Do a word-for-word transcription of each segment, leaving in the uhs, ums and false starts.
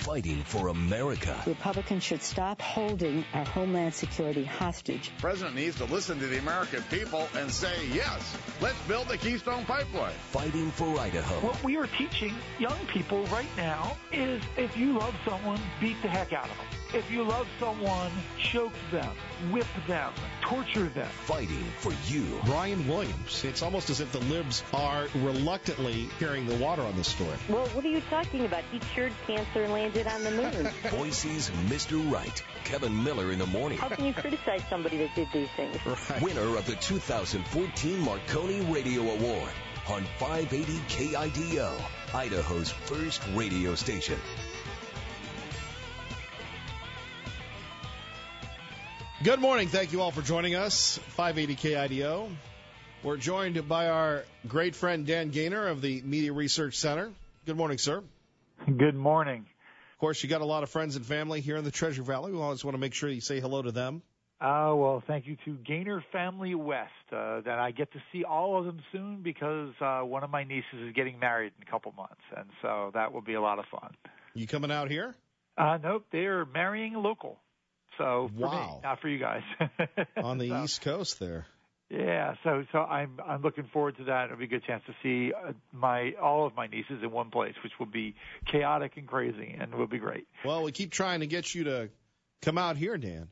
fighting for America. Republicans should stop holding our homeland security hostage. The president needs to listen to the American people and say, yes, let's build the Keystone Pipeline. Fighting for Idaho. What we are teaching young people right now is if you love someone, beat the heck out of them. If you love someone, choke them, whip them, torture them. Fighting for you. Brian Williams. It's almost as if the libs are reluctantly carrying the water on this story. Well, what are you talking about? He cured cancer and landed on the moon. Boise's Mister Right. Kevin Miller in the morning. How can you criticize somebody that did these things? Right. Winner of the two thousand fourteen Marconi Radio Award on five eighty K I D O, Idaho's first radio station. Good morning. Thank you all for joining us. five eighty K I D O. We're joined by our great friend Dan Gaynor of the Media Research Center. Good morning, sir. Good morning. Of course, you got a lot of friends and family here in the Treasure Valley. We always want to make sure you say hello to them. Uh, well, thank you to Gaynor Family West, uh, that I get to see all of them soon because uh, one of my nieces is getting married in a couple months, and so that will be a lot of fun. You coming out here? Uh, nope, they're marrying local. So for wow. me, not for you guys. On the so, East Coast there. Yeah, so so I'm I'm looking forward to that. It'll be a good chance to see uh, my all of my nieces in one place, which will be chaotic and crazy, and will be great. Well, we keep trying to get you to come out here, Dan.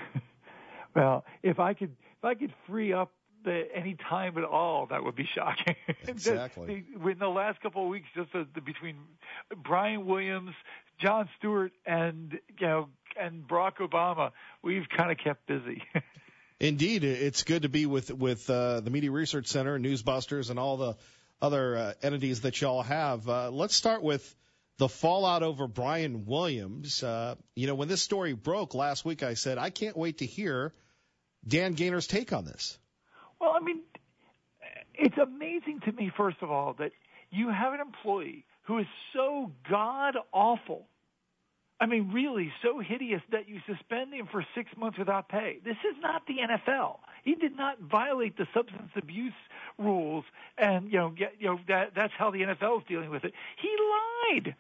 Well, if I could if I could free up the, any time at all, that would be shocking. Exactly. the, in the last couple of weeks, just the, the, between Brian Williams, Jon Stewart, and you know. and Barack Obama, we've kind of kept busy. Indeed, it's good to be with with uh, the Media Research Center, Newsbusters, and all the other uh, entities that y'all have. Uh, let's start with the fallout over Brian Williams. Uh, you know, when this story broke last week, I said, I can't wait to hear Dan Gaynor's take on this. Well, I mean, it's amazing to me, first of all, that you have an employee who is so god-awful, I mean, really so hideous that you suspend him for six months without pay. This is not the N F L. He did not violate the substance abuse rules, and you know, get, you know that that's how the N F L is dealing with it. He lied.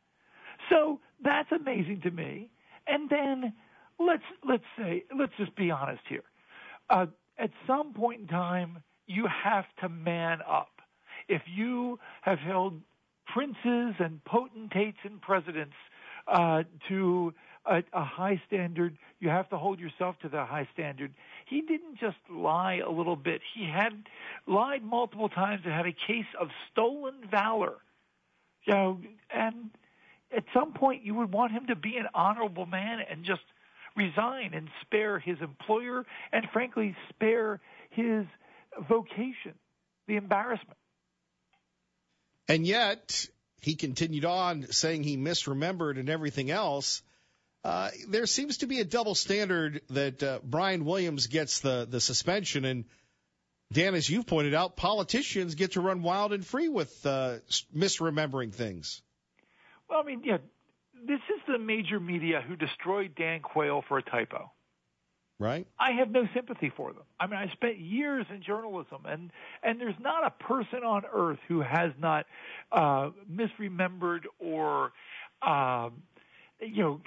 So that's amazing to me. And then let's let's say let's just be honest here. Uh, at some point in time, you have to man up. If you have held princes and potentates and presidents Uh, to a, a high standard, you have to hold yourself to the high standard. He didn't just lie a little bit. He had lied multiple times and had a case of stolen valor. You know, and at some point you would want him to be an honorable man and just resign and spare his employer and, frankly, spare his vocation, the embarrassment. And yet he continued on saying he misremembered and everything else. Uh, there seems to be a double standard that uh, Brian Williams gets the, the suspension. And, Dan, as you've pointed out, politicians get to run wild and free with uh, misremembering things. Well, I mean, yeah, this is the major media who destroyed Dan Quayle for a typo. Right. I have no sympathy for them. I mean, I spent years in journalism, and, and there's not a person on earth who has not uh, misremembered or, um, you know,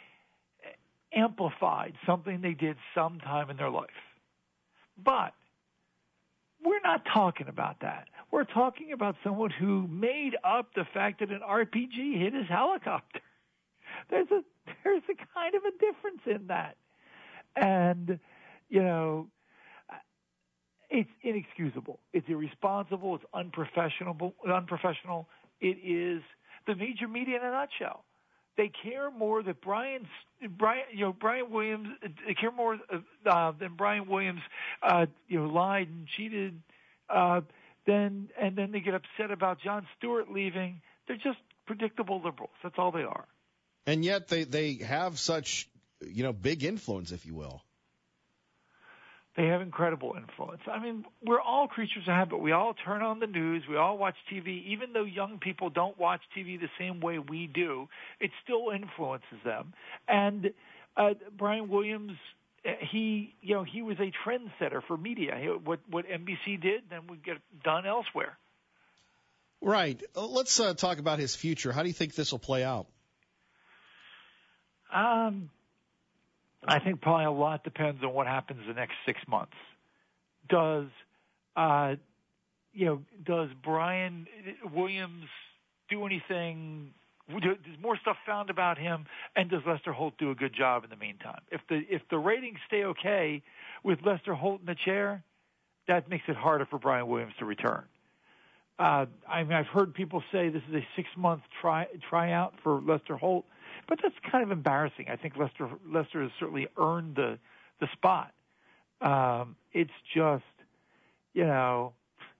amplified something they did sometime in their life. But we're not talking about that. We're talking about someone who made up the fact that an R P G hit his helicopter. There's a there's a kind of a difference in that. And, you know, it's inexcusable. It's irresponsible. It's unprofessional. Unprofessional. It is the major media in a nutshell. They care more that Brian, Brian, you know, Brian Williams. They care more uh, than Brian Williams, uh, you know, lied and cheated. Uh, then and then they get upset about Jon Stewart leaving. They're just predictable liberals. That's all they are. And yet they they have such, you know, big influence, if you will. They have incredible influence. I mean, we're all creatures of habit. We all turn on the news. We all watch T V. Even though young people don't watch T V the same way we do, it still influences them. And uh, Brian Williams, he, you know, he was a trendsetter for media. He, what what N B C did, then would get done elsewhere. Right. Let's uh, talk about his future. How do you think this will play out? Um, I think probably a lot depends on what happens the next six months. Does, uh, you know, does Brian Williams do anything? Does more stuff found about him, and does Lester Holt do a good job in the meantime? If the if the ratings stay okay with Lester Holt in the chair, that makes it harder for Brian Williams to return. Uh, I mean, I've heard people say this is a six-month try tryout for Lester Holt, but that's kind of embarrassing. I think Lester Lester has certainly earned the the spot. Um, it's just, you know,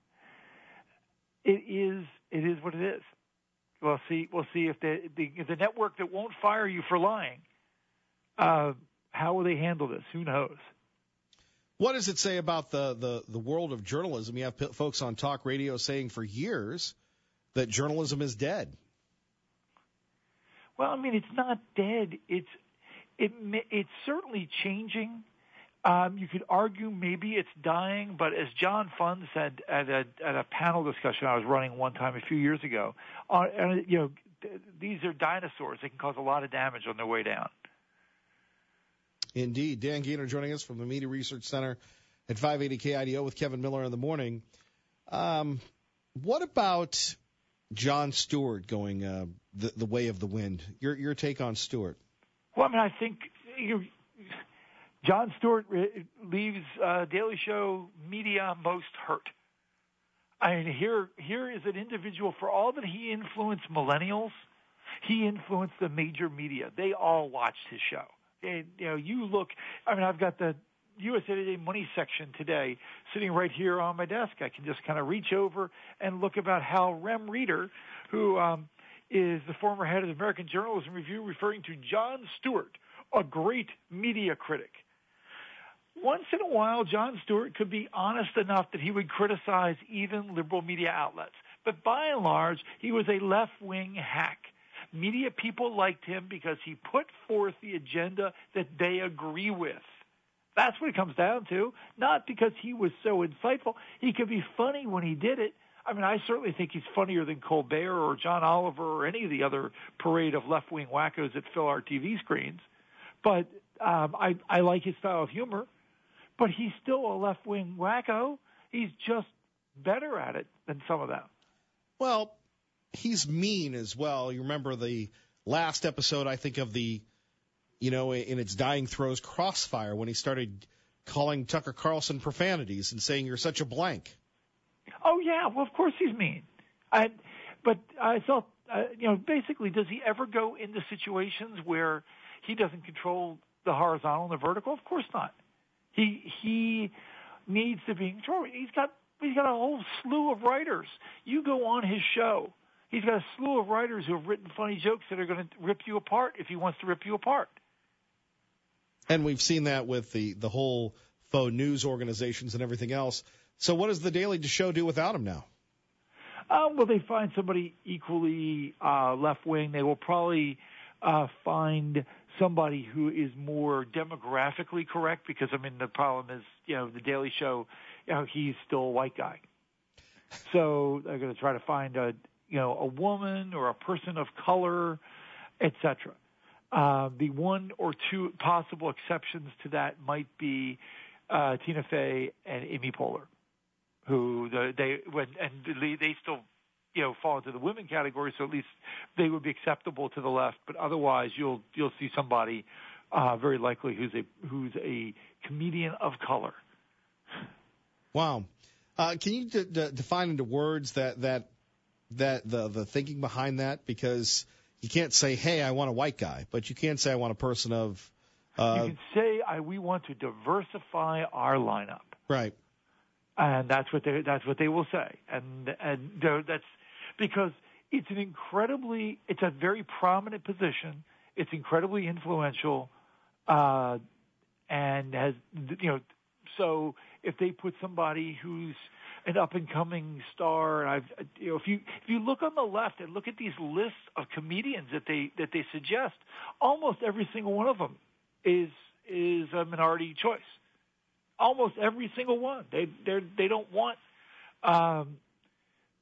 it is it is what it is. We'll see. We'll see if the the, the network that won't fire you for lying, uh, how will they handle this? Who knows? What does it say about the, the, the world of journalism? You have p- folks on talk radio saying for years that journalism is dead. Well, I mean, it's not dead. It's it it's certainly changing. Um, you could argue maybe it's dying, but as John Funn said at a at a panel discussion I was running one time a few years ago, uh, you know, th- these are dinosaurs. They can cause a lot of damage on their way down. Indeed. Dan Gaynor joining us from the Media Research Center at five eighty K I D O with Kevin Miller in the morning. Um, what about Jon Stewart going uh, the, the way of the wind? Your your take on Stewart? Well, I mean, I think you know, Jon Stewart leaves uh, Daily Show media most hurt. I mean, here here is an individual, for all that he influenced millennials, he influenced the major media. They all watched his show. And, you know, you look, I mean, I've got the U S A Today Money section today sitting right here on my desk. I can just kind of reach over and look about how Rem Reeder, who um, is the former head of the American Journalism Review, referring to Jon Stewart, a great media critic. Once in a while, Jon Stewart could be honest enough that he would criticize even liberal media outlets. But by and large, he was a left-wing hack. Media people liked him because he put forth the agenda that they agree with. That's what it comes down to, not because he was so insightful. He could be funny when he did it. I mean, I certainly think he's funnier than Colbert or John Oliver or any of the other parade of left-wing wackos that fill our T V screens. But um, I, I like his style of humor. But he's still a left-wing wacko. He's just better at it than some of them. Well, he's mean as well. You remember the last episode, I think, of the, you know, in its dying throes, Crossfire, when he started calling Tucker Carlson profanities and saying, "You're such a blank." Oh, yeah. Well, of course he's mean. I, but I thought, uh, you know, basically, does he ever go into situations where he doesn't control the horizontal and the vertical? Of course not. He he needs to be in control. He's got he's got a whole slew of writers. You go on his show. He's got a slew of writers who have written funny jokes that are going to rip you apart if he wants to rip you apart. And we've seen that with the, the whole faux news organizations and everything else. So what does the Daily Show do without him now? Um, well, they find somebody equally uh, left-wing. They will probably uh, find somebody who is more demographically correct because, I mean, the problem is, you know, the Daily Show, you know, he's still a white guy. So they're going to try to find a, you know, a woman or a person of color, et cetera. Uh, the one or two possible exceptions to that might be uh, Tina Fey and Amy Poehler, who the, they when and they still, you know, fall into the women category, so at least they would be acceptable to the left. But otherwise, you'll you'll see somebody uh, very likely who's a who's a comedian of color. Wow, uh, can you d- d- define into words that that that the the thinking behind that? Because you can't say, "Hey, I want a white guy," but you can say, "I want a person of." Uh, you can say, "I we want to diversify our lineup." Right. And that's what they that's what they will say, and and that's because it's an incredibly it's a very prominent position. It's incredibly influential, uh, and has you know. So if they put somebody who's an up and coming star, and I've you know if you if you look on the left and look at these lists of comedians that they that they suggest, almost every single one of them is is a minority choice. Almost every single one. They they they don't want um,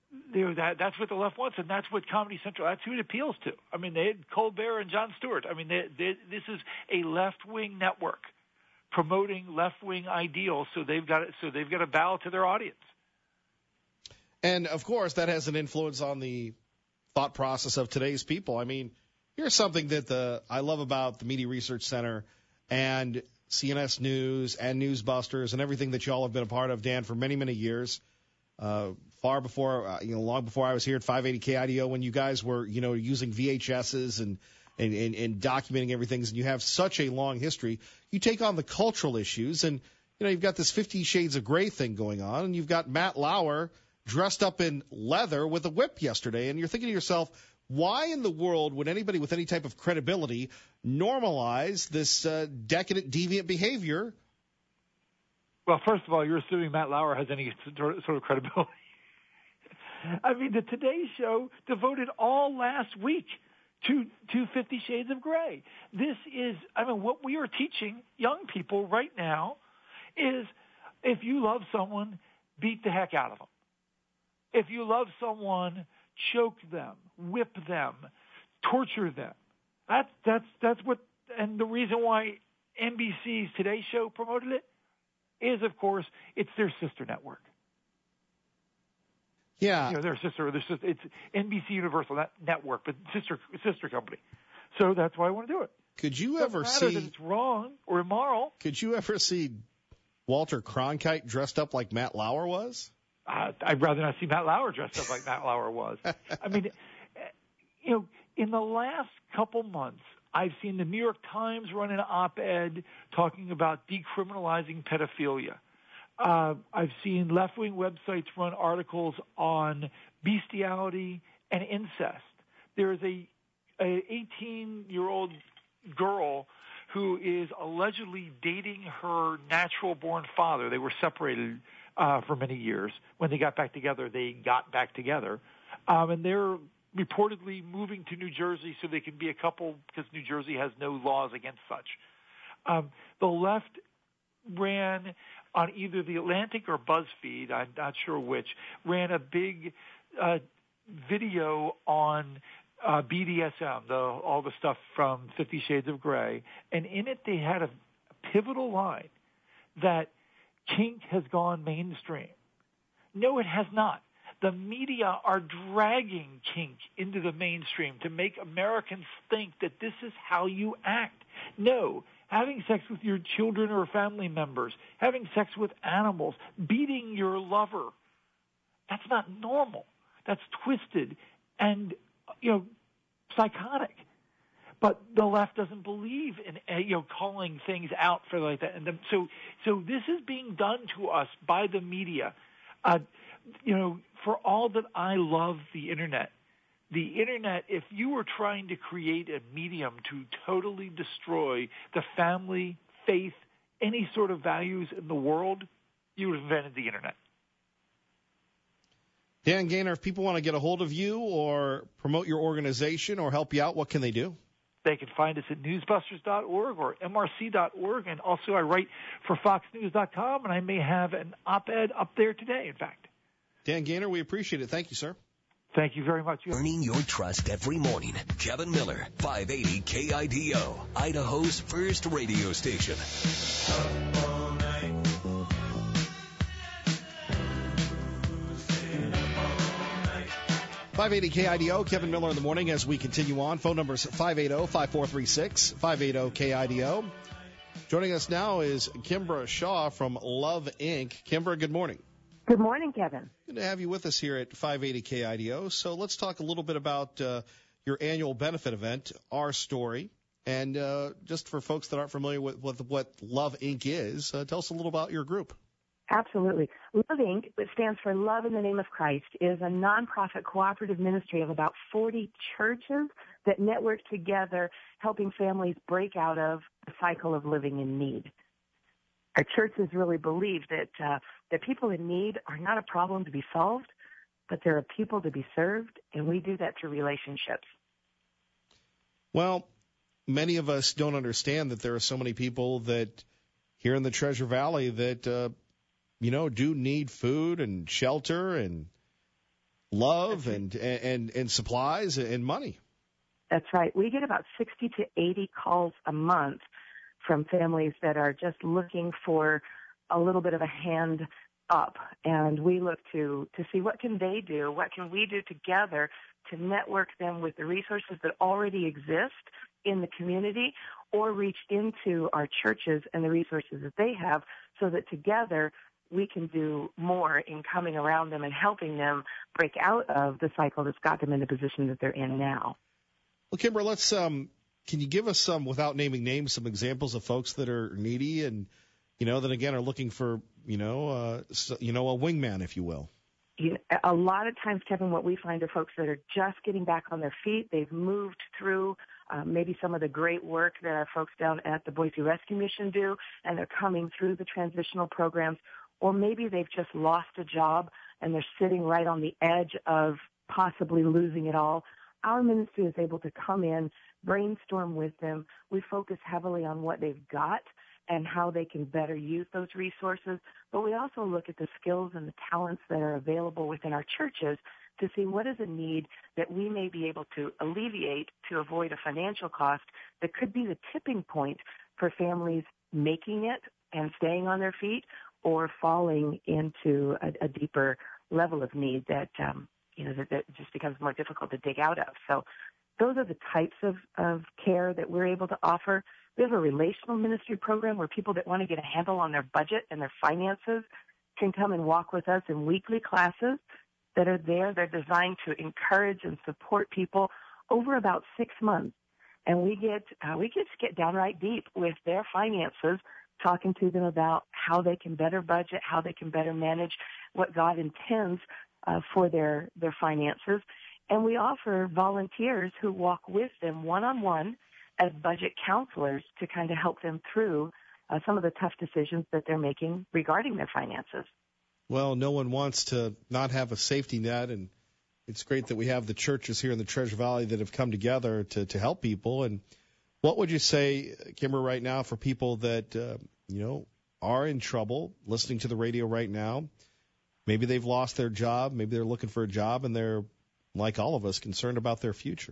you know, that that's what the left wants, and that's what Comedy Central, that's who it appeals to. I mean, they had Colbert and Jon Stewart. I mean, they, they, this is a left-wing network promoting left-wing ideals, so they've got so they've got to bow to their audience. And of course, that has an influence on the thought process of today's people. I mean, here's something that the I love about the Media Research Center and C N S News and Newsbusters and everything that you all have been a part of, Dan, for many, many years. Uh, far before, uh, you know, long before I was here at five eighty K I D O, when you guys were, you know, using V H S's and, and, and, and documenting everything, and you have such a long history, you take on the cultural issues, and, you know, you've got this Fifty Shades of Grey thing going on, and you've got Matt Lauer dressed up in leather with a whip yesterday, and you're thinking to yourself, why in the world would anybody with any type of credibility normalize this uh, decadent, deviant behavior? Well, first of all, you're assuming Matt Lauer has any sort of credibility. I mean, the Today Show devoted all last week to to Fifty Shades of Grey. This is, I mean, what we are teaching young people right now is if you love someone, beat the heck out of them. If you love someone, choke them, whip them, torture them. That's that's that's what, and the reason why N B C's Today Show promoted it is, of course, it's their sister network. Yeah, you know, their sister, their sister. It's N B C Universal that network, but sister sister company. So that's why I want to do it. Could you it ever see that it's wrong or immoral? Could you ever see Walter Cronkite dressed up like Matt Lauer was? Uh, I'd rather not see Matt Lauer dressed up like Matt Lauer was. I mean, you know, in the last couple months, I've seen the New York Times run an op-ed talking about decriminalizing pedophilia. Uh, I've seen left-wing websites run articles on bestiality and incest. There is a, a eighteen-year-old girl who is allegedly dating her natural-born father. They were separated uh, for many years. When they got back together, they got back together. Um, and they're reportedly moving to New Jersey so they can be a couple because New Jersey has no laws against such. Um, the left ran on either The Atlantic or BuzzFeed, I'm not sure which, ran a big uh, video on uh, B D S M, the, all the stuff from Fifty Shades of Grey, and in it they had a, a pivotal line that kink has gone mainstream. No, it has not. The media are dragging kink into the mainstream to make Americans think that this is how you act. No, having sex with your children or family members, having sex with animals, beating your lover, that's not normal. That's twisted and, you know, psychotic. But the left doesn't believe in, you know, calling things out for like that. And the, so, so this is being done to us by the media. Uh, you know, for all that I love the Internet, the Internet, if you were trying to create a medium to totally destroy the family, faith, any sort of values in the world, you would have invented the Internet. Dan Gaynor, if people want to get a hold of you or promote your organization or help you out, what can they do? They can find us at newsbusters dot org or M R C dot org, and also I write for fox news dot com, and I may have an op-ed up there today, in fact. Dan Gaynor, we appreciate it. Thank you, sir. Thank you very much. Earning your trust every morning. Kevin Miller, five eighty K I D O, Idaho's first radio station. five eighty K I D O, Kevin Miller in the morning as we continue on. Phone number is five eight zero, five four three six, five eight zero K I D O. Joining us now is Kimbra Shaw from Love Incorporated. Kimbra, good morning. Good morning, Kevin. Good to have you with us here at five eighty K I D O. So let's talk a little bit about uh, your annual benefit event, Our Story. And uh, just for folks that aren't familiar with, with what Love Incorporated is, uh, tell us a little about your group. Absolutely. Love Incorporated, which stands for Love in the Name of Christ, is a nonprofit cooperative ministry of about forty churches that network together, helping families break out of the cycle of living in need. Our churches really believe that uh, that people in need are not a problem to be solved, but they're a people to be served, and we do that through relationships. Well, many of us don't understand that there are so many people that here in the Treasure Valley that, uh, you know, do need food and shelter and love and, and, and supplies and money. That's right. We get about sixty to eighty calls a month from families that are just looking for a little bit of a hand up. And we look to, to see what can they do, what can we do together to network them with the resources that already exist in the community, or reach into our churches and the resources that they have, so that together we can do more in coming around them and helping them break out of the cycle that's got them in the position that they're in now. Well, Kimber, let's um, can you give us some, without naming names, some examples of folks that are needy and, you know, that again are looking for, you know, uh, so, you know, a wingman, if you will. You know, a lot of times, Kevin, what we find are folks that are just getting back on their feet. They've moved through um, maybe some of the great work that our folks down at the Boise Rescue Mission do, and they're coming through the transitional programs. Or maybe they've just lost a job and they're sitting right on the edge of possibly losing it all. Our ministry is able to come in, brainstorm with them. We focus heavily on what they've got and how they can better use those resources. But we also look at the skills and the talents that are available within our churches to see what is a need that we may be able to alleviate to avoid a financial cost that could be the tipping point for families making it and staying on their feet, or falling into a, a deeper level of need that, um, you know, that, that just becomes more difficult to dig out of. So those are the types of, of care that we're able to offer. We have a relational ministry program where people that want to get a handle on their budget and their finances can come and walk with us in weekly classes that are there. They're designed to encourage and support people over about six months. And we get, uh, we get to get downright deep with their finances, talking to them about how they can better budget, how they can better manage what God intends uh, for their, their finances. And we offer volunteers who walk with them one-on-one as budget counselors to kind of help them through uh, some of the tough decisions that they're making regarding their finances. Well, no one wants to not have a safety net, and it's great that we have the churches here in the Treasure Valley that have come together to, to help people. And what would you say, Kimber, right now for people that, uh, you know, are in trouble listening to the radio right now? Maybe they've lost their job. Maybe they're looking for a job, and they're, like all of us, concerned about their future.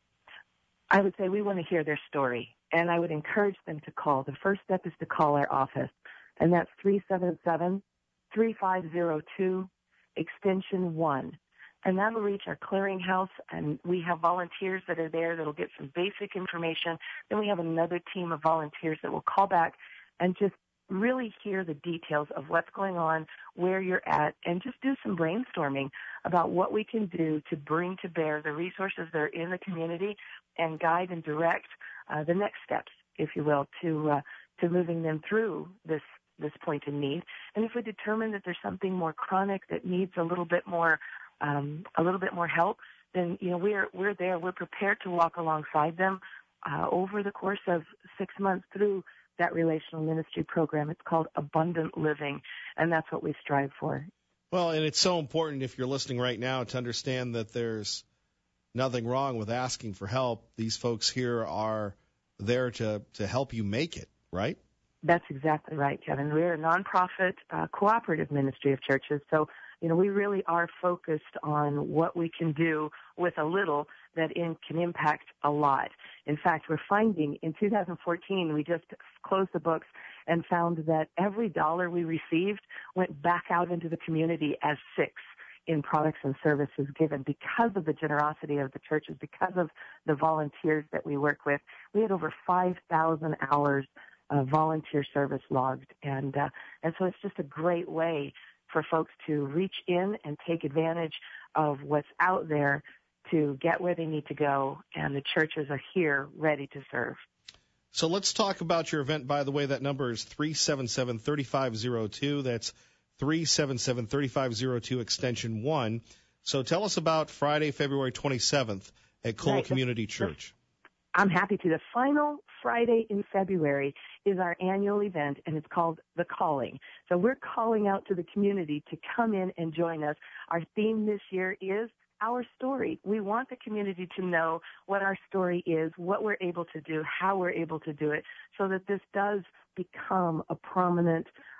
I would say we want to hear their story, and I would encourage them to call. The first step is to call our office, and that's three seven seven, three five zero two, extension one. And that'll reach our clearinghouse, and we have volunteers that are there that'll get some basic information. Then we have another team of volunteers that will call back and just really hear the details of what's going on, where you're at, and just do some brainstorming about what we can do to bring to bear the resources that are in the community and guide and direct uh, the next steps, if you will, to uh, to moving them through this this point in need. And if we determine that there's something more chronic that needs a little bit more Um, a little bit more help, then, you know, we're, we're there. We're prepared to walk alongside them uh, over the course of six months through that relational ministry program. It's called Abundant Living, and that's what we strive for. Well, and it's so important, if you're listening right now, to understand that there's nothing wrong with asking for help. These folks here are there to, to help you make it, right? That's exactly right, Kevin. We're a nonprofit uh, cooperative ministry of churches, so you know, we really are focused on what we can do with a little that in, can impact a lot. In fact, we're finding in two thousand fourteen, we just closed the books and found that every dollar we received went back out into the community as six in products and services given because of the generosity of the churches, because of the volunteers that we work with. We had over five thousand hours of volunteer service logged, and uh, and so it's just a great way for folks to reach in and take advantage of what's out there to get where they need to go, and the churches are here ready to serve. So let's talk about your event. By the way, that number is three seven seven, three five zero two. That's three seven seven, three five zero two, extension one. So tell us about Friday, February twenty-seventh at Cole right. Community Church. I'm happy to. The final Friday in February is our annual event, and it's called The Calling. So we're calling out to the community to come in and join us. Our theme this year is our story. We want the community to know what our story is, what we're able to do, how we're able to do it, so that this does become a prominent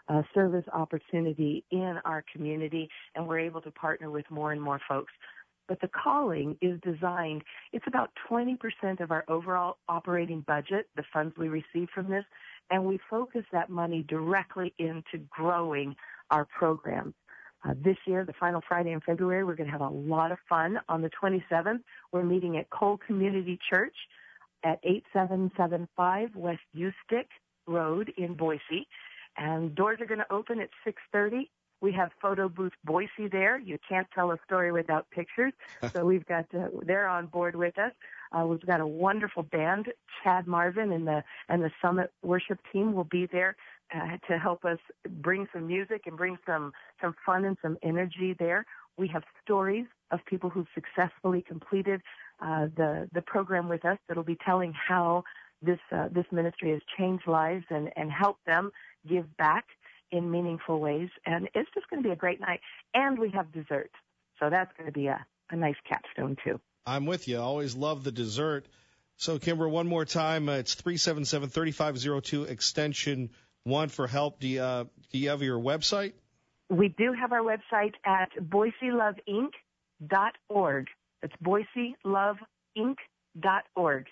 uh, service opportunity in our community, and we're able to partner with more and more folks. But the calling is designed, it's about twenty percent of our overall operating budget, the funds we receive from this, and we focus that money directly into growing our programs. Uh, this year, the final Friday in February, we're going to have a lot of fun. On the twenty-seventh, we're meeting at Cole Community Church at eight seven seven five West Ustick Road in Boise. And doors are going to open at six thirty. We have Photo Booth Boise there. You can't tell a story without pictures. So we've got, uh, they're on board with us. Uh, we've got a wonderful band. Chad Marvin and the, and the Summit Worship team will be there uh, to help us bring some music and bring some, some fun and some energy there. We have stories of people who've successfully completed uh, the, the program with us that'll be telling how this, uh, this ministry has changed lives and, and helped them give back in meaningful ways, and it's just going to be a great night. And we have dessert, so that's going to be a, a nice capstone, too. I'm with you. I always love the dessert. So, Kimber, one more time, uh, it's three seven seven, three five zero two, extension one for help. Do you, uh, do you have your website? We do have our website at Boise Love Inc dot org. It's Boise Love Inc dot org.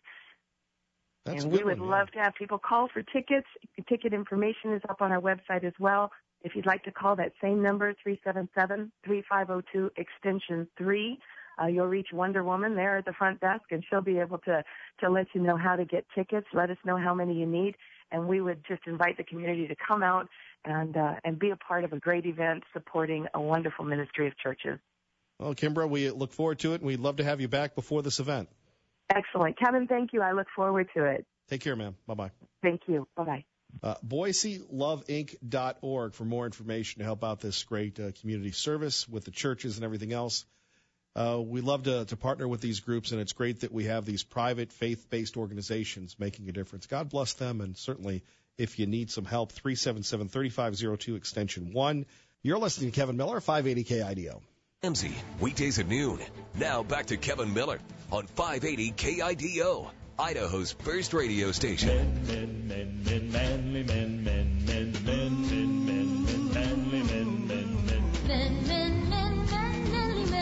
That's and a we good would one, yeah. love to have people call for tickets. Ticket information is up on our website as well. If you'd like to call that same number, three seven seven, three five zero two, extension three, uh, you'll reach Wonder Woman there at the front desk, and she'll be able to, to let you know how to get tickets, let us know how many you need, and we would just invite the community to come out and, uh, and be a part of a great event supporting a wonderful ministry of churches. Well, Kimber, we look forward to it, and we'd love to have you back before this event. Excellent. Kevin, thank you. I look forward to it. Take care, ma'am. Bye-bye. Thank you. Bye-bye. Uh, Boise Love Inc dot org for more information to help out this great uh, community service with the churches and everything else. Uh, we love to, to partner with these groups, and it's great that we have these private, faith-based organizations making a difference. God bless them, and certainly if you need some help, three seven seven, three five zero two, extension one. You're listening to Kevin Miller, five eighty K I D O. M Z, weekdays at noon. Now back to Kevin Miller on five eighty K I D O, Idaho's first radio station. Men, men, men, manly men, men, men, men, men, men, men, manly men, men, men. Men, men, men, men, manly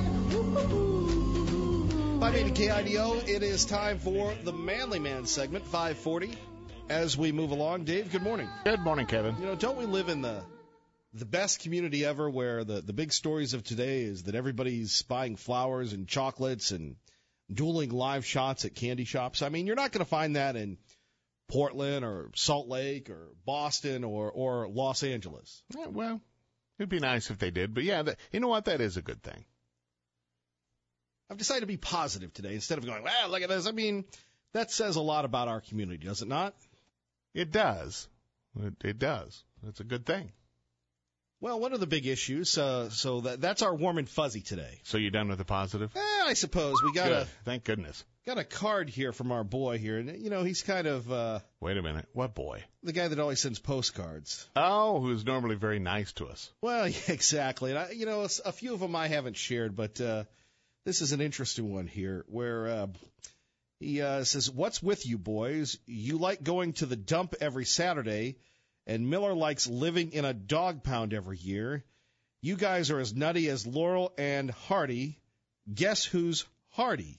men. five eighty K I D O, it is time for the Manly Man segment, five forty. As we move along, Dave, good morning. Good morning, Kevin. You know, don't we live in the the best community ever where the, the big stories of today is that everybody's buying flowers and chocolates and dueling live shots at candy shops? I mean, you're not going to find that in Portland or Salt Lake or Boston or, or Los Angeles. Yeah, well, it'd be nice if they did. But, yeah, that, you know what? That is a good thing. I've decided to be positive today instead of going, well, look at this. I mean, that says a lot about our community, does it not? It does. It, it does. It's a good thing. Well, one of the big issues, uh, so that, that's our warm and fuzzy today. So you done with the positive? Eh, I suppose. We got Good. a Thank goodness. got a card here from our boy here, and you know he's kind of uh, Wait a minute. What boy? the guy that always sends postcards. Oh, who's normally very nice to us. Well, yeah, exactly. And I, you know, a few of them I haven't shared, but uh, this is an interesting one here where uh, he uh, says, "What's with you boys? You like going to the dump every Saturday, and Miller likes living in a dog pound every year. You guys are as nutty as Laurel and Hardy. Guess who's Hardy?"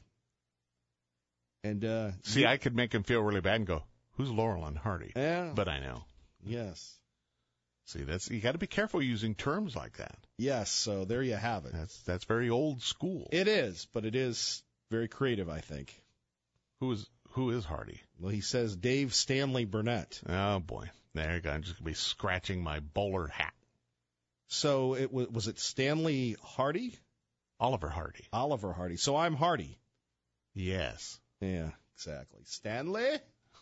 And uh, See, you, I could make him feel really bad and go, who's Laurel and Hardy? Yeah. But I know. Yes. See, that's you got to be careful using terms like that. Yes, so there you have it. That's that's very old school. It is, but it is very creative, I think. Who is who is Hardy? Well, he says Dave Stanley Burnett. Oh boy, there you go. I'm just gonna be scratching my bowler hat. So it was was it Stanley Hardy? Oliver Hardy. Oliver Hardy. So I'm Hardy. Yes. Yeah, exactly. Stanley?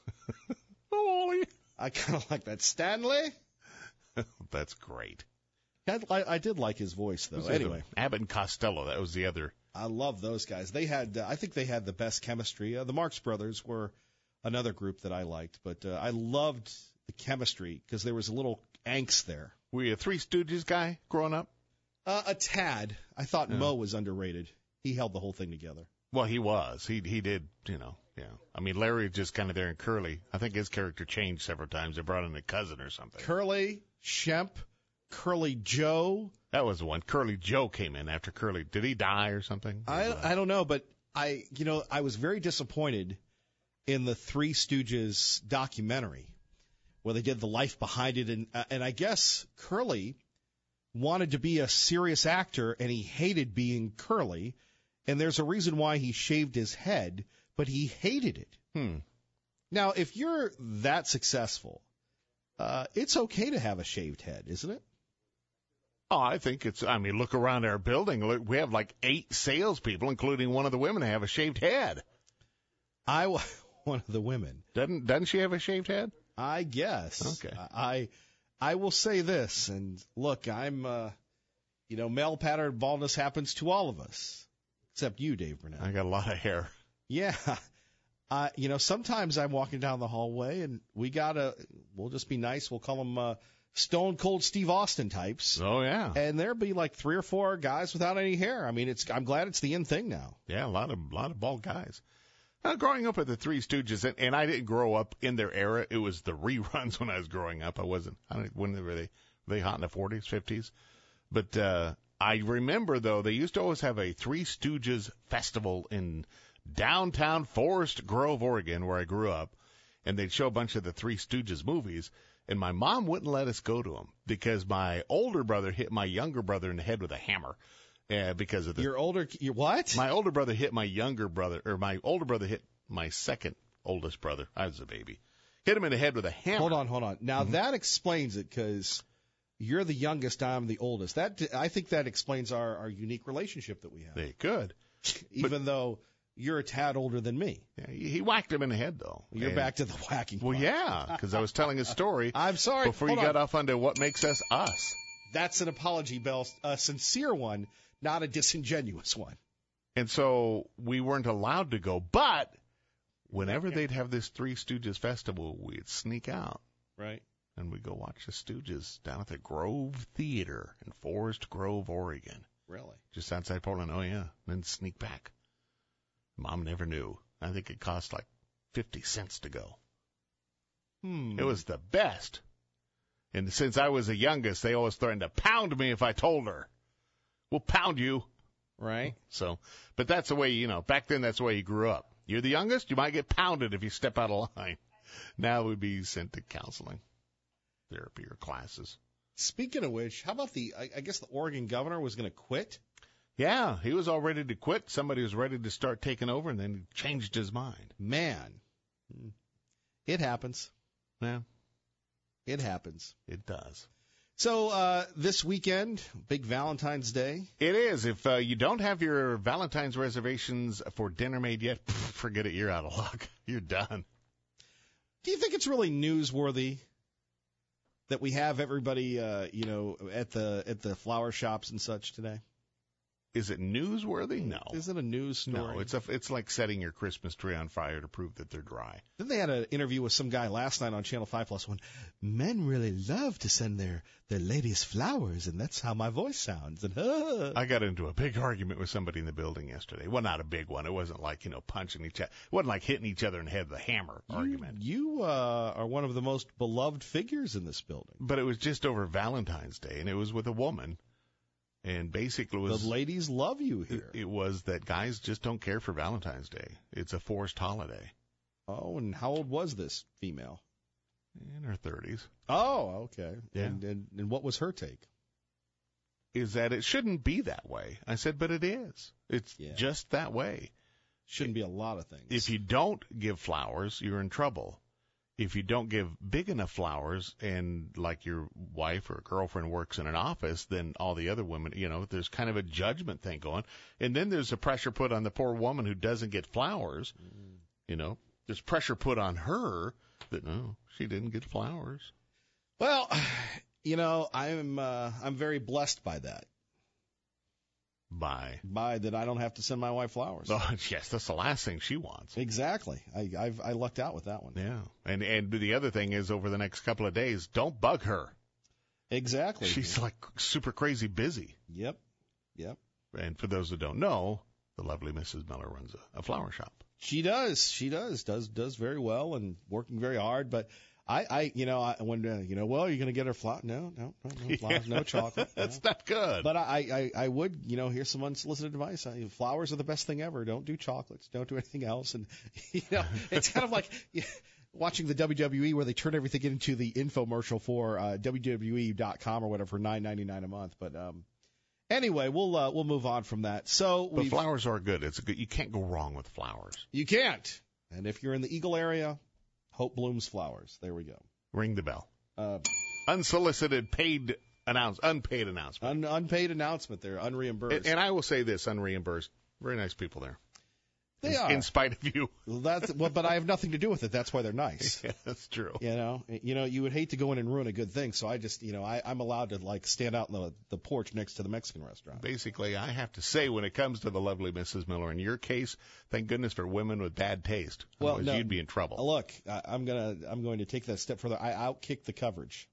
Oh, Ollie. I kind of like that. Stanley? That's great. I, I did like his voice, though. Who's the Anyway. other? Abbott and Costello. That was the other. I love those guys. They had, uh, I think they had the best chemistry. Uh, the Marx Brothers were another group that I liked, but uh, I loved the chemistry because there was a little angst there. Were you a Three Stooges guy growing up? Uh, a tad. I thought Yeah. Mo was underrated. He held the whole thing together. Well, he was. He he did, you know. Yeah. I mean, Larry is just kind of there in Curly. I think his character changed several times. They brought in a cousin or something. Curly, Shemp, Curly Joe. That was the one. Curly Joe came in after Curly. Did he die or something? I I don't know, but I you know I was very disappointed in the Three Stooges documentary where they did the life behind it, and uh, and I guess Curly wanted to be a serious actor and he hated being Curly, and there's a reason why he shaved his head, but he hated it. Hmm. Now, if you're that successful, uh, it's okay to have a shaved head, isn't it? Oh, I think it's, I mean, look around our building. Look, we have like eight salespeople, including one of the women, have a shaved head. I was one of the women. Doesn't, doesn't she have a shaved head? I guess. Okay. I I will say this, and look, I'm, uh, you know, male pattern baldness happens to all of us, except you, Dave Burnett. I got a lot of hair. Yeah. Uh, you know, sometimes I'm walking down the hallway, and we got to, we'll just be nice, we'll call them uh, Stone Cold Steve Austin types. Oh, yeah. And there'll be like three or four guys without any hair. I mean, it's I'm glad it's the in thing now. Yeah, a lot of, lot of bald guys. Uh, growing up with the Three Stooges, and, and I didn't grow up in their era. It was the reruns when I was growing up. I wasn't. I don't. When were they? Were they hot in the forties, fifties? But uh, I remember though they used to always have a Three Stooges festival in downtown Forest Grove, Oregon, where I grew up, and they'd show a bunch of the Three Stooges movies. And my mom wouldn't let us go to them because my older brother hit my younger brother in the head with a hammer. Yeah, because of the your older your what? My older brother hit my younger brother, or my older brother hit my second oldest brother. I was a baby. Hit him in the head with a hammer. Hold on, hold on. Now Mm-hmm. that explains it because you're the youngest, I'm the oldest. That I think that explains our, our unique relationship that we have. They could, even but, though you're a tad older than me. Yeah, he, he whacked him in the head though. You're and, back to the whacking. Well, part. yeah, because I was telling a story. I'm sorry. Before hold you got on. off onto what makes us us. That's an apology, Bell, a sincere one. Not a disingenuous one. And so we weren't allowed to go, but whenever they'd have this Three Stooges festival, we'd sneak out. Right. And we'd go watch the Stooges down at the Grove Theater in Forest Grove, Oregon. Really? Just outside Portland. Oh, yeah. Then sneak back. Mom never knew. I think it cost like fifty cents to go. Hmm. It was the best. And since I was the youngest, they always threatened to pound me if I told her. We'll pound you. Right. So, but that's the way, you know, back then that's the way you grew up. You're the youngest, you might get pounded if you step out of line. Now we'd be sent to counseling, therapy, or classes. Speaking of which, how about the, I, I guess the Oregon governor was going to quit? Yeah, he was all ready to quit. Somebody was ready to start taking over, and then he changed his mind. Man. It happens. Yeah. It happens. It does. So uh, this weekend, big Valentine's Day. It is. If uh, you don't have your Valentine's reservations for dinner made yet, forget it. You're out of luck. You're done. Do you think it's really newsworthy that we have everybody, uh, you know, at the at the flower shops and such today? Is it newsworthy? No. Is it a news story? No, it's a, it's like setting your Christmas tree on fire to prove that they're dry. Then they had an interview with some guy last night on Channel five plus one. Men really love to send their, their ladies flowers, and that's how my voice sounds. And uh. I got into a big argument with somebody in the building yesterday. Well, not a big one. It wasn't like, you know, punching each other. It wasn't like hitting each other in the head with a hammer you, argument. You uh, are one of the most beloved figures in this building. But it was just over Valentine's Day, and it was with a woman. And basically it was... The ladies love you here. It, it was that guys just don't care for Valentine's Day. It's a forced holiday. Oh, and how old was this female? In her thirties. Oh, okay. Yeah. And, and, and what was her take? Is that it shouldn't be that way. I said, but it is. It's yeah. just that way. Shouldn't be a lot of things. If you don't give flowers, you're in trouble. If you don't give big enough flowers and like your wife or girlfriend works in an office, then all the other women, you know, there's kind of a judgment thing going. And then there's a pressure put on the poor woman who doesn't get flowers. Mm. You know, there's pressure put on her that, no, she didn't get flowers. Well, you know, I'm, uh, I'm very blessed by that. By? By that I don't have to send my wife flowers. Oh, yes, that's the last thing she wants. Exactly. I, I've, I lucked out with that one. Yeah. And, and the other thing is over the next couple of days, don't bug her. Exactly. She's like super crazy busy. Yep. Yep. And for those that don't know, the lovely Missus Miller runs a, a flower shop. She does. She does. Does does very well and working very hard. But I, I you know, I when uh, you know, well, you're going to get her flower? No, no, no, no flowers, Yeah. no chocolate. That's no. not good. But I, I, I would, you know, here's some unsolicited advice. I, flowers are the best thing ever. Don't do chocolates. Don't do anything else. And you know, it's kind of like yeah, watching the W W E where they turn everything into the infomercial for uh, W W E dot com or whatever for nine ninety-nine a month. But um. Anyway, we'll uh, we'll move on from that. So But flowers are good. It's a good. You can't go wrong with flowers. You can't. And if you're in the Eagle area, Hope Blooms Flowers. There we go. Ring the bell. Uh, Unsolicited, paid announce, unpaid announcement. Un- unpaid announcement there, unreimbursed. And, and I will say this, unreimbursed. Very nice people there. They in, are. In spite of you. Well, that's well, but I have nothing to do with it. That's why they're nice. Yeah, that's true. You know, you know, you would hate to go in and ruin a good thing. So I just, you know, I, I'm allowed to like stand out in the the porch next to the Mexican restaurant. Basically, I have to say, when it comes to the lovely Missus Miller, in your case, thank goodness for women with bad taste. Well, Otherwise, no, you'd be in trouble. Look, I, I'm gonna I'm going to take that step further. I outkick the coverage.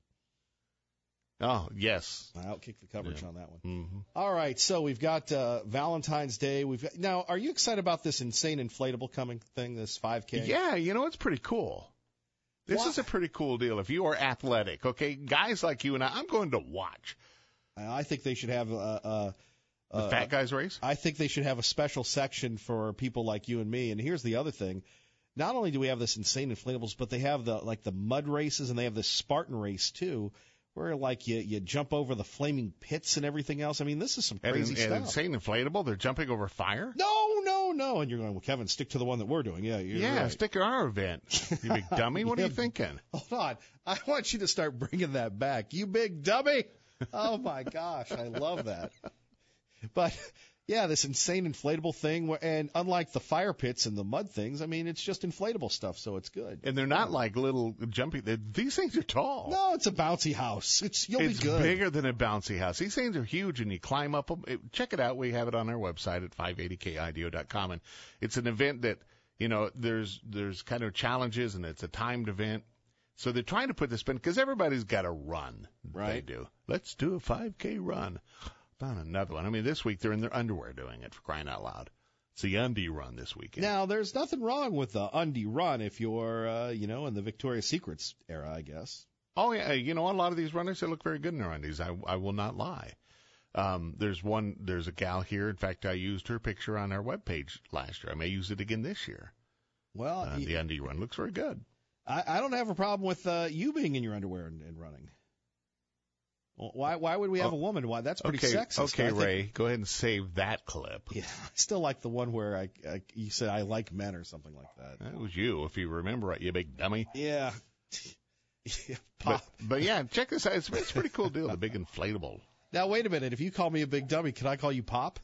Oh, yes. I outkick the coverage Yeah. on that one. Mm-hmm. All right, so we've got uh, Valentine's Day. We've got, now, are you excited about this insane inflatable coming thing, this five K? Yeah, you know, it's pretty cool. This Why? is a pretty cool deal. If you are athletic, okay, guys like you and I, I'm going to watch. I think they should have a, a, The a fat guys race? I think they should have a special section for people like you and me. And here's the other thing. Not only do we have this insane inflatables, but they have the like the mud races and they have this Spartan race too, where like you you jump over the flaming pits and everything else. I mean, this is some And, crazy and stuff. insane inflatable, they're jumping over fire? No, no, no. And you're going, well, Kevin, stick to the one that we're doing. Yeah, you're yeah, right. stick to our event. You big dummy. What are Yeah. you thinking? Hold on. I want you to start bringing that back. You big dummy. Oh, my gosh. I love that. But, yeah, this insane inflatable thing. Where, and unlike the fire pits and the mud things, I mean, it's just inflatable stuff, so it's good. And they're not like little jumpy. they- These things are tall. No, it's a bouncy house. It's You'll It's be good. bigger than a bouncy house. These things are huge, and you climb up them. It, check it out. We have it on our website at five eighty K I D O dot com, and it's an event that, you know, there's there's kind of challenges, and it's a timed event. So they're trying to put this in because everybody's got to run. Right. They do. Let's do a five K run. Not another one. I mean, this week they're in their underwear doing it, for crying out loud. It's the undie run this weekend. Now, there's nothing wrong with the undie run if you're, uh, you know, in the Victoria's Secrets era, I guess. Oh, yeah. You know, a lot of these runners, they look very good in their undies. I, I will not lie. Um, there's one, there's a gal here. In fact, I used her picture on our webpage last year. I may use it again this year. Well, Uh, y- the undie run looks very good. I, I don't have a problem with uh, you being in your underwear and, and running. Well, why why would we have Oh, a woman? Why that's pretty okay, sexist. okay, I think- Ray, go ahead and save that clip. Yeah, I still like the one where I, I you said I like men or something like that. That was you, if you remember it, you big dummy. Yeah. yeah But, pop. but yeah, check this out. It's, it's a pretty cool deal, the big inflatable. Now wait a minute. If you call me a big dummy, can I call you Pop?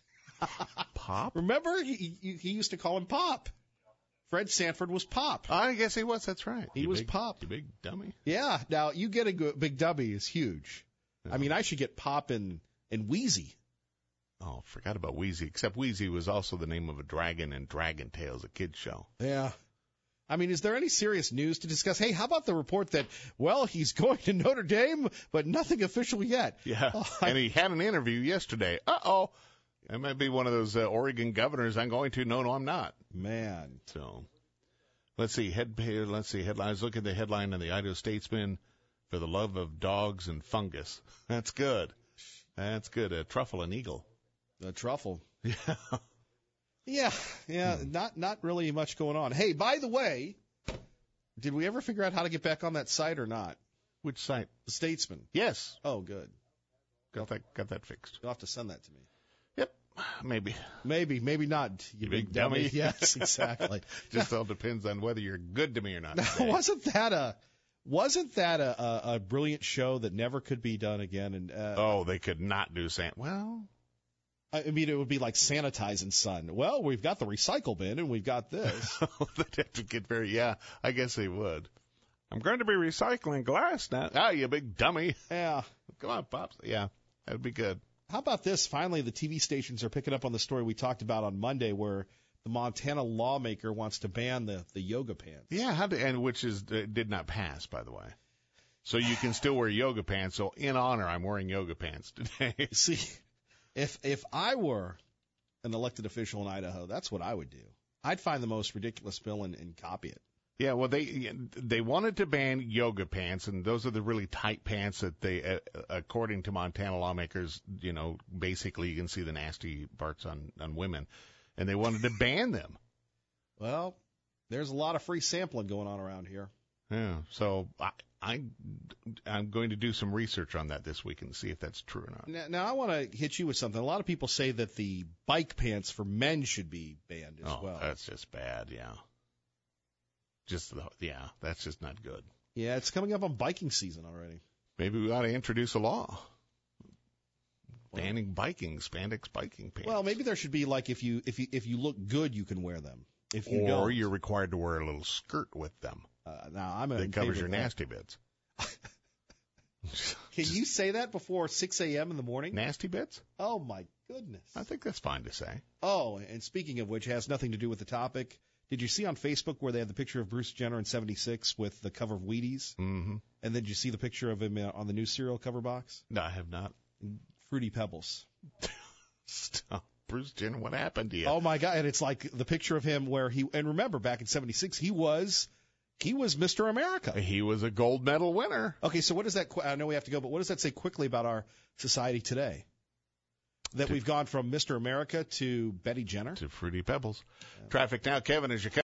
Pop? Remember, he, he, he used to call him Pop. Fred Sanford was Pop. I guess he was. That's right. He You was big, Pop. You big dummy. Yeah. Now you getting a big dummy is huge. Yeah. I mean, I should get Pop and and Wheezy. Oh, forgot about Wheezy. Except Wheezy was also the name of a dragon in Dragon Tales, a kid's show. Yeah. I mean, is there any serious news to discuss? Hey, how about the report that, well, he's going to Notre Dame, but nothing official yet? Yeah. Oh, I- And he had an interview yesterday. Uh-oh. That might be one of those uh, Oregon governors I'm going to. No, no, I'm not. Man. So let's see. Head, let's see. Headlines. Look at the headline in the Idaho Statesman. For the love of dogs and fungus. That's good. That's good. A truffle and eagle. The truffle. Yeah. Yeah, yeah, Hmm. not not really much going on. Hey, by the way, did we ever figure out how to get back on that site or not? Which site? The Statesman. Yes. Oh, good. Got that. Got that fixed. You'll have to send that to me. Yep. Maybe. Maybe, maybe not. You, You big dummy. Yes, exactly. Just all depends on whether you're good to me or not. Now, today. wasn't that a wasn't that a, a, a brilliant show that never could be done again? And uh, Oh, they could not do San. Well, I mean, it would be like Sanitizing Sun. Well, we've got the recycle bin and we've got this. they'd have to get very. Yeah, I guess they would. I'm going to be recycling glass now. Ah, you big dummy. Yeah. Come on, pops. Yeah, that would be good. How about this? Finally, the T V stations are picking up on the story we talked about on Monday where the Montana lawmaker wants to ban the, the yoga pants. Yeah, how to, and which is uh, did not pass, by the way. So you can still wear yoga pants. So in honor, I'm wearing yoga pants today. See, if if I were an elected official in Idaho, that's what I would do. I'd find the most ridiculous bill and, and copy it. Yeah, well, they they wanted to ban yoga pants, and those are the really tight pants that they, uh, according to Montana lawmakers, you know, basically you can see the nasty parts on, on women, and they wanted to ban them. Well, there's a lot of free sampling going on around here. Yeah, so I, I, I'm going to do some research on that this week and see if that's true or not. Now, now I want to hit you with something. A lot of people say that the bike pants for men should be banned as oh, well. That's just bad, yeah. Just the, yeah, that's just not good. Yeah, it's coming up on biking season already. Maybe we ought to introduce a law banning biking, spandex biking pants. Well, maybe there should be like if you if you if you look good, you can wear them. If you or don't, you're required to wear a little skirt with them. Uh, now I'm a that covers your nasty bits. Can you say that before six a.m. in the morning? Nasty bits? Oh my goodness! I think that's fine to say. Oh, and speaking of which, it has nothing to do with the topic. Did you see on Facebook where they had the picture of Bruce Jenner in seventy-six with the cover of Wheaties? Mm-hmm. And then did you see the picture of him on the new cereal cover box? No, I have not. Fruity Pebbles. Stop. Bruce Jenner, what happened to you? Oh, my God. And it's like the picture of him where he – and remember, back in seventy-six, he was he was Mister America. He was a gold medal winner. Okay, so what does that – I know we have to go, but what does that say quickly about our society today? That to, we've gone from Mister America to Betty Jenner? To Fruity Pebbles. Yeah. Traffic now. Kevin, is your